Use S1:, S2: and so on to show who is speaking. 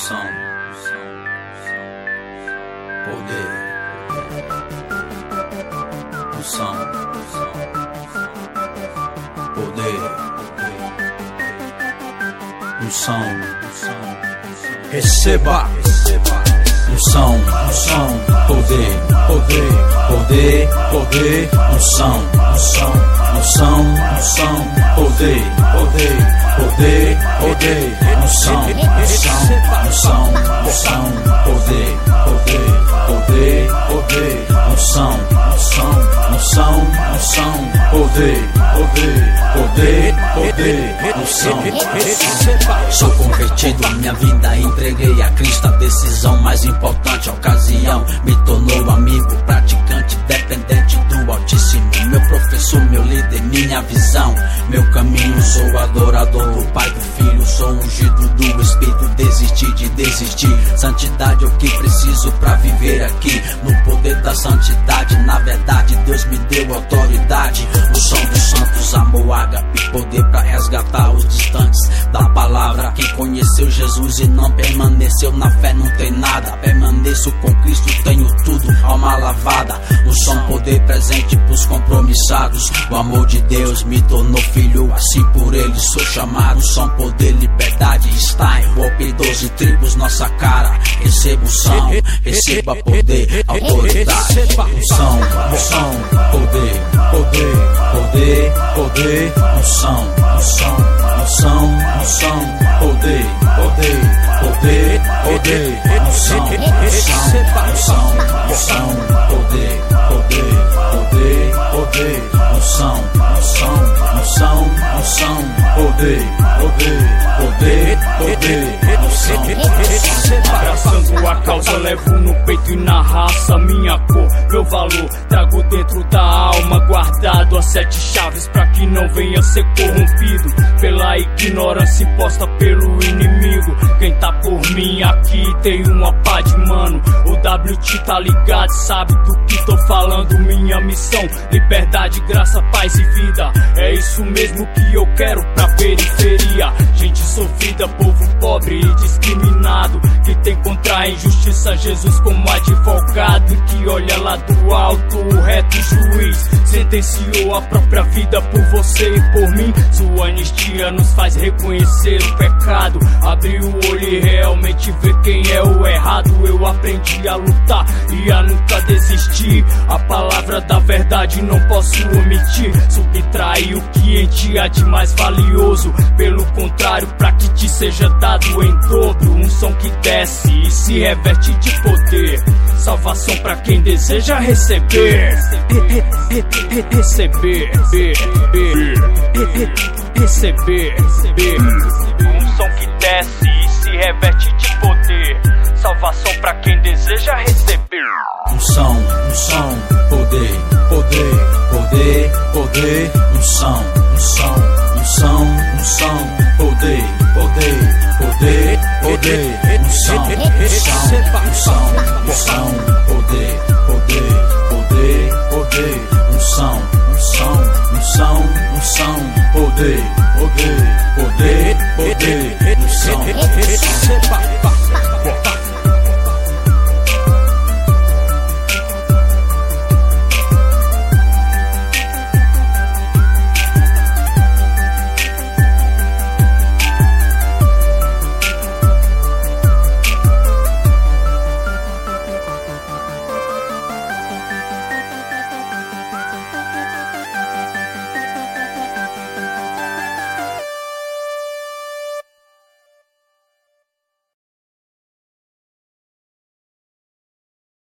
S1: unção, poder, unção, poder, unção, receba, unção, poder, unção, poder, unção,
S2: Sou convertido, minha vida entreguei a Cristo. A decisão mais importante, a ocasião me tornou amigo, praticante, dependente do Altíssimo. Meu professor, meu líder, minha visão, meu caminho. Sou adorador do Pai, do Filho, sou ungido do Espírito. Desisti de desistir, santidade é o que preciso pra viver aqui. No poder da santidade, na verdade Deus me deu autoridade. O som dos santos, amor, ágape, poder pra resgatar os distantes da palavra. Quem conheceu Jesus e não permaneceu na fé não tem nada. Permaneço com Cristo, tenho tudo, alma lavada. O som, poder presente pros compromissados. O amor de Deus me tornou filho, assim por ele sou chamado. O som, poder, liberdade está em golpe 12 tribos, nossa cara. Receba o som, receba poder, autoridade.
S1: unção, poder, unção, poder, unção,
S3: Abraçando a causa, levo no peito e na raça minha cor, meu valor, trago dentro da alma, guardado as 7 chaves pra que não venha ser corrompido pela ignorância imposta pelo inimigo. Quem tá por mim aqui tem uma pá de mano. O WT tá ligado, sabe do que tô falando. Minha missão, liberdade, graça, paz e vida. É isso mesmo que eu quero pra periferia. Gente sofrida, povo pobre e discriminado, que tem contra a injustiça Jesus como advogado, que olha lá do alto o reto juiz sentenciou a própria vida por você e por mim. Sua anistia nos faz reconhecer o pecado, abrir o olho e realmente ver quem é o errado. Eu aprendi a lutar e a nunca desistir. A palavra da verdade não posso omitir. Subtrair o que em ti há de mais valioso, pelo contrário, pra que te seja dado em dobro. Um som que desce e se reverte de poder, salvação pra quem deseja receber. Receber. Um som que desce e se reverte de poder, salvação pra quem deseja receber.
S1: unção, poder, unção, poder, unção, poder, unção, poder.